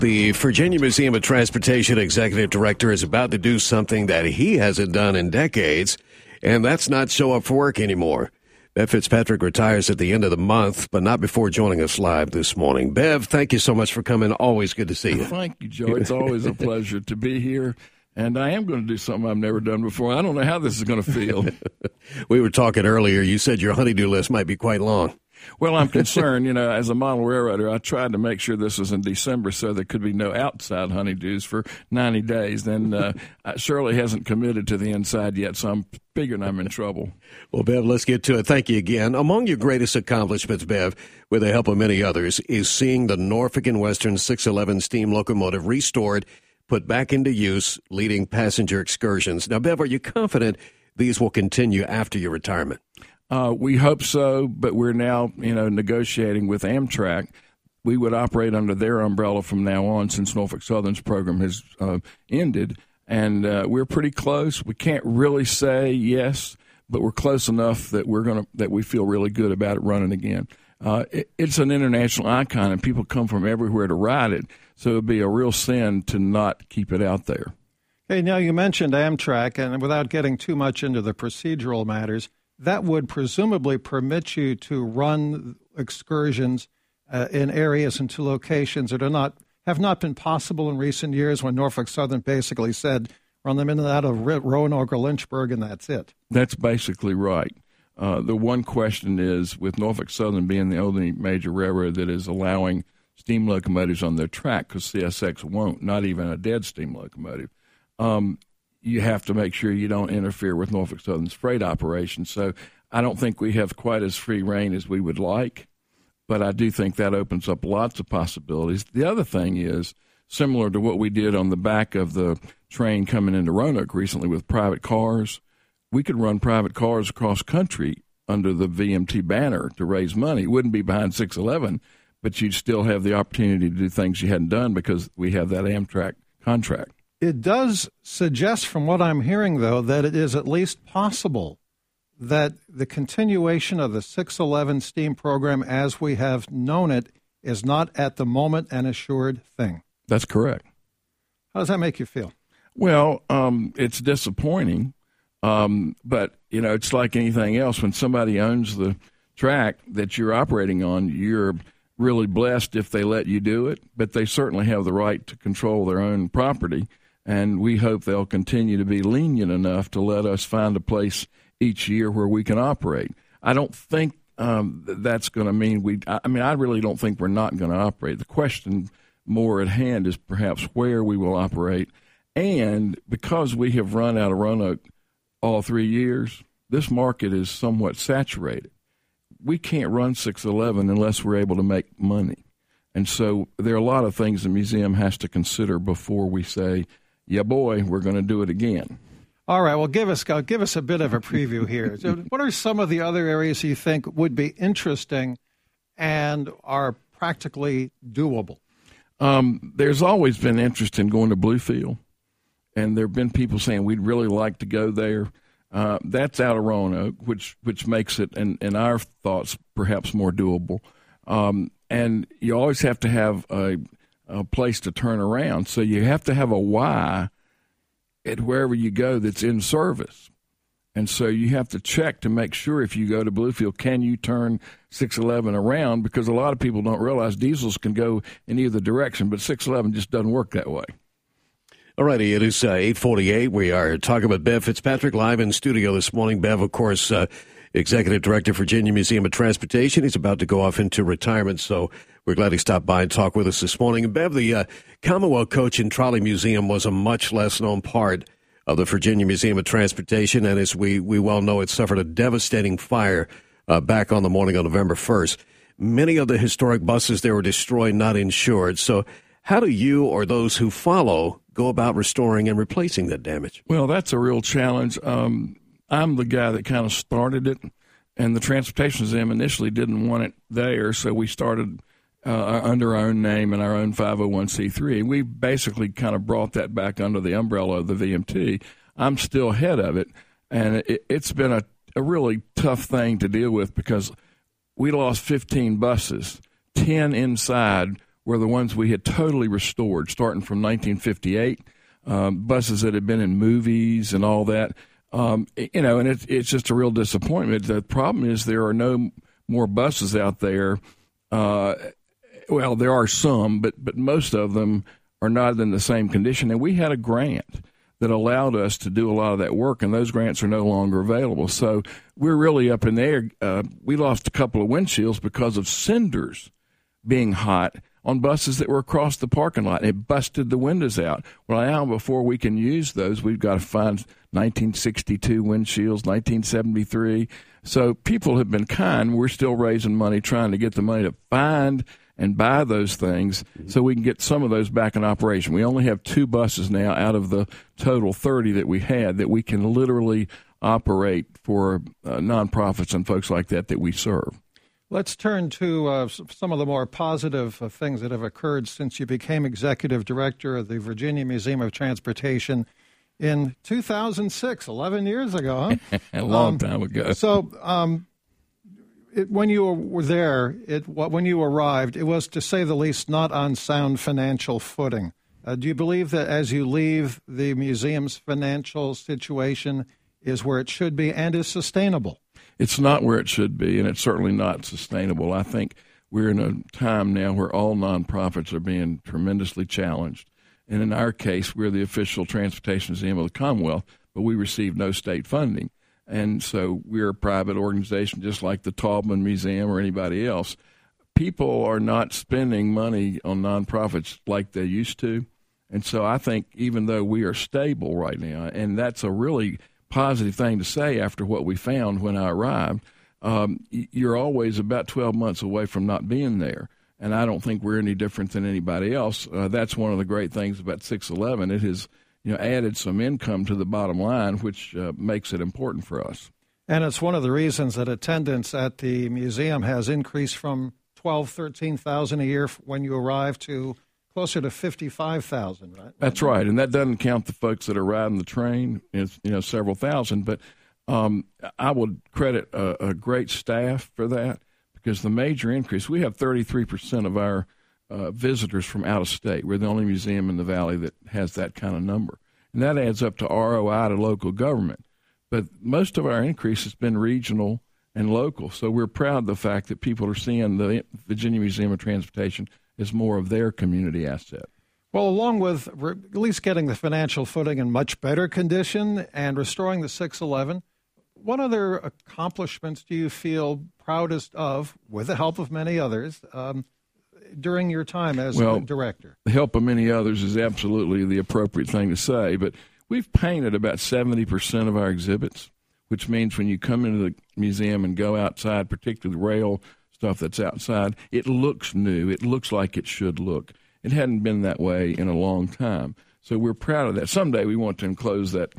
The Virginia Museum of Transportation Executive Director is about to do something that he hasn't done in decades, and that's not show up for work anymore. Bev Fitzpatrick retires at the end of the month, but not before joining us live this morning. Bev, thank you so much for coming. Always good to see you. Thank you, Joe. It's always a pleasure to be here, and I am going to do something I've never done before. I don't know how this is going to feel. We were talking earlier. You said your honey-do list might be quite long. Well, I'm concerned, as a model railroader, I tried to make sure this was in December so there could be no outside honeydews for 90 days. Then Shirley hasn't committed to the inside yet, so I'm figuring I'm in trouble. Well, Bev, let's get to it. Thank you again. Among your greatest accomplishments, Bev, with the help of many others, is seeing the Norfolk and Western 611 steam locomotive restored, put back into use, leading passenger excursions. Now, Bev, are you confident these will continue after your retirement? We hope so, but we're now, negotiating with Amtrak. We would operate under their umbrella from now on since Norfolk Southern's program has ended, and we're pretty close. We can't really say yes, but we're close enough that we feel really good about it running again. It's an international icon, and people come from everywhere to ride it, so it would be a real sin to not keep it out there. Hey, now you mentioned Amtrak, and without getting too much into the procedural matters, that would presumably permit you to run excursions in areas and to locations that have not been possible in recent years, when Norfolk Southern basically said, run them in and out of Roanoke or Lynchburg, and that's it. That's basically right. The one question is, with Norfolk Southern being the only major railroad that is allowing steam locomotives on their track, because CSX won't, not even a dead steam locomotive, you have to make sure you don't interfere with Norfolk Southern's freight operation. So I don't think we have quite as free rein as we would like, but I do think that opens up lots of possibilities. The other thing is, similar to what we did on the back of the train coming into Roanoke recently with private cars, we could run private cars across country under the VMT banner to raise money. It wouldn't be behind 611, but you'd still have the opportunity to do things you hadn't done because we have that Amtrak contract. It does suggest, from what I'm hearing, though, that it is at least possible that the continuation of the 611 steam program as we have known it is not at the moment an assured thing. That's correct. How does that make you feel? Well, it's disappointing, but, it's like anything else. When somebody owns the track that you're operating on, you're really blessed if they let you do it, but they certainly have the right to control their own property. And we hope they'll continue to be lenient enough to let us find a place each year where we can operate. I don't think that's going to mean I really don't think we're not going to operate. The question more at hand is perhaps where we will operate. And because we have run out of Roanoke all 3 years, this market is somewhat saturated. We can't run 611 unless we're able to make money. And so there are a lot of things the museum has to consider before we say, yeah, boy, we're going to do it again. All right. Well, give us a bit of a preview here. So what are some of the other areas you think would be interesting and are practically doable? There's always been interest in going to Bluefield, and there have been people saying we'd really like to go there. That's out of Roanoke, which makes it, in our thoughts, perhaps more doable. And you always have to have a place to turn around. So you have to have a why at wherever you go that's in service. And so you have to check to make sure if you go to Bluefield, can you turn 611 around? Because a lot of people don't realize diesels can go in either direction, but 611 just doesn't work that way. All righty, it is 8:48. We are talking about Bev Fitzpatrick live in studio this morning. Bev, of course, Executive Director, Virginia Museum of Transportation. He's about to go off into retirement, so we're glad he stopped by and talked with us this morning. And Bev, the Commonwealth Coach and Trolley Museum was a much less known part of the Virginia Museum of Transportation, and as we well know, it suffered a devastating fire back on the morning of November 1st. Many of the historic buses there were destroyed, not insured. So how do you or those who follow go about restoring and replacing that damage? Well, that's a real challenge. I'm the guy that kind of started it, and the Transportation Museum initially didn't want it there, so we started under our own name and our own 501c3. We basically kind of brought that back under the umbrella of the VMT. I'm still head of it, and it's been a really tough thing to deal with because we lost 15 buses, 10 inside were the ones we had totally restored, starting from 1958, buses that had been in movies and all that. And it's just a real disappointment. The problem is there are no more buses out there. Well, there are some, but most of them are not in the same condition. And we had a grant that allowed us to do a lot of that work, and those grants are no longer available. So we're really up in the air. We lost a couple of windshields because of cinders being hot on buses that were across the parking lot. It busted the windows out. Well, now before we can use those, we've got to find 1962 windshields, 1973. So people have been kind. We're still raising money, trying to get the money to find and buy those things so we can get some of those back in operation. We only have 2 buses now out of the total 30 that we had that we can literally operate for nonprofits and folks like that we serve. Let's turn to some of the more positive things that have occurred since you became executive director of the Virginia Museum of Transportation in 2006, 11 years ago, huh? A long time ago. So when you were there, when you arrived, it was, to say the least, not on sound financial footing. Do you believe that as you leave, the museum's financial situation is where it should be and is sustainable? It's not where it should be, and it's certainly not sustainable. I think we're in a time now where all nonprofits are being tremendously challenged. And in our case, we're the official transportation museum of the Commonwealth, but we receive no state funding. And so we're a private organization just like the Taubman Museum or anybody else. People are not spending money on nonprofits like they used to. And so I think even though we are stable right now, and that's a really positive thing to say after what we found when I arrived, you're always about 12 months away from not being there. And I don't think we're any different than anybody else. That's one of the great things about 611. It has added some income to the bottom line, which makes it important for us. And it's one of the reasons that attendance at the museum has increased from 13,000 a year when you arrived to closer to 55,000, right? That's right, and that doesn't count the folks that are riding the train. It's several thousand, but I would credit a great staff for that, because the major increase, we have 33% of our visitors from out of state. We're the only museum in the Valley that has that kind of number, and that adds up to ROI to local government. But most of our increase has been regional and local, so we're proud of the fact that people are seeing the Virginia Museum of Transportation as more of their community asset. Well, along with at least getting the financial footing in much better condition and restoring the 611, what other accomplishments do you feel proudest of, with the help of many others, during your time as director? The help of many others is absolutely the appropriate thing to say, but we've painted about 70% of our exhibits, which means when you come into the museum and go outside, particularly the rail stuff that's outside, it looks new. It looks like it should look. It hadn't been that way in a long time. So we're proud of that. Someday we want to enclose that,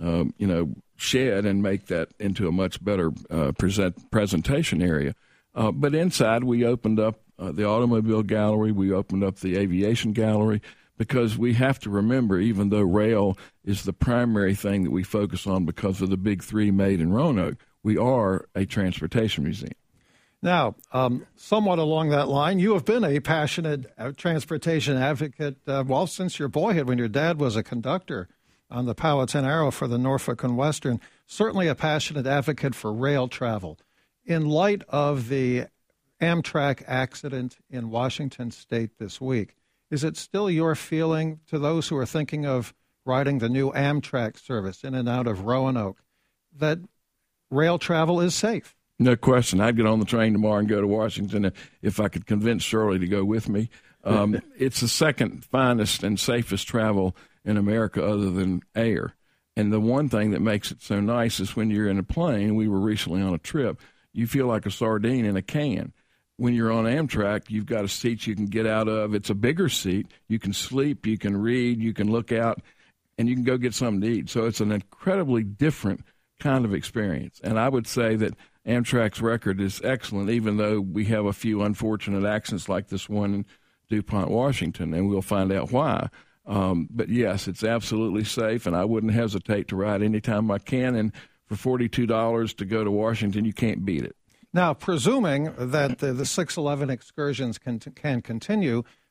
shed and make that into a much better presentation area. But inside we opened up the automobile gallery. We opened up the aviation gallery, because we have to remember, even though rail is the primary thing that we focus on because of the big 3 made in Roanoke, we are a transportation museum. Now, somewhat along that line, you have been a passionate transportation advocate, since your boyhood, when your dad was a conductor on the Powhatan Arrow for the Norfolk and Western, certainly a passionate advocate for rail travel. In light of the Amtrak accident in Washington State this week, is it still your feeling, to those who are thinking of riding the new Amtrak service in and out of Roanoke, that rail travel is safe? No question. I'd get on the train tomorrow and go to Washington if I could convince Shirley to go with me. It's the second finest and safest travel in America other than air. And the one thing that makes it so nice is when you're in a plane, we were recently on a trip, you feel like a sardine in a can. When you're on Amtrak, you've got a seat you can get out of. It's a bigger seat. You can sleep, you can read, you can look out, and you can go get something to eat. So it's an incredibly different kind of experience. And I would say that Amtrak's record is excellent, even though we have a few unfortunate accidents like this one in DuPont, Washington, and we'll find out why. But, yes, it's absolutely safe, and I wouldn't hesitate to ride anytime I can. And for $42 to go to Washington, you can't beat it. Now, presuming that the 611 excursions can continue,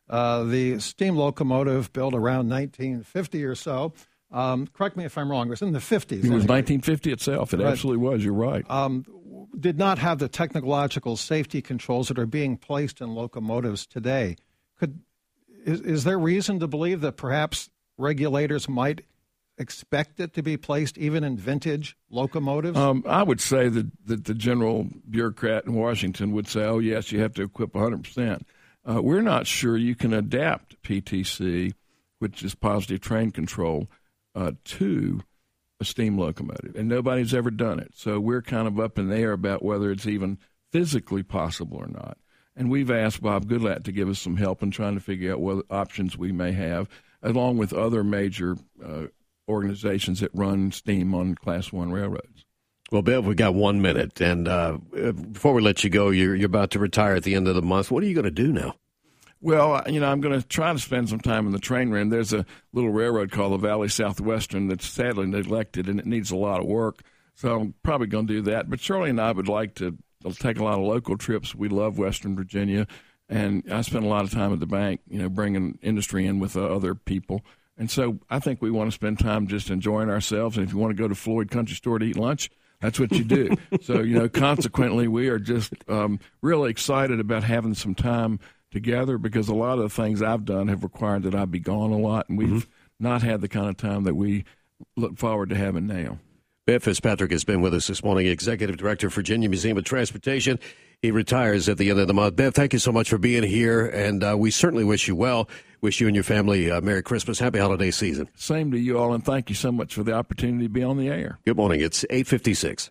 the steam locomotive built around 1950 or so. Correct me if I'm wrong. It was in the 50s. It was 1950 itself. It absolutely was. You're right. Did not have the technological safety controls that are being placed in locomotives today. Is there reason to believe that perhaps regulators might expect it to be placed even in vintage locomotives? I would say that the general bureaucrat in Washington would say, oh, yes, you have to equip 100%. We're not sure you can adapt PTC, which is positive train control, to a steam locomotive, and nobody's ever done it. So we're kind of up in the air about whether it's even physically possible or not. And we've asked Bob Goodlatte to give us some help in trying to figure out what options we may have, along with other major organizations that run steam on Class 1 railroads. Well, Bev, we got 1 minute, and before we let you go, you're about to retire at the end of the month. What are you going to do now? Well, I'm going to try to spend some time in the train room. There's a little railroad called the Valley Southwestern that's sadly neglected, and it needs a lot of work. So I'm probably going to do that. But Shirley and I would like to take a lot of local trips. We love Western Virginia, and I spend a lot of time at the bank, bringing industry in with other people. And so I think we want to spend time just enjoying ourselves. And if you want to go to Floyd Country Store to eat lunch, that's what you do. So, consequently, we are just really excited about having some time together, because a lot of the things I've done have required that I be gone a lot, and we've not had the kind of time that we look forward to having now. Bev Fitzpatrick has been with us this morning, Executive Director, Virginia Museum of Transportation. He retires at the end of the month. Bev, thank you so much for being here, and we certainly wish you well. Wish you and your family Merry Christmas, Happy Holiday Season. Same to you all, and thank you so much for the opportunity to be on the air. Good morning. It's 8:56.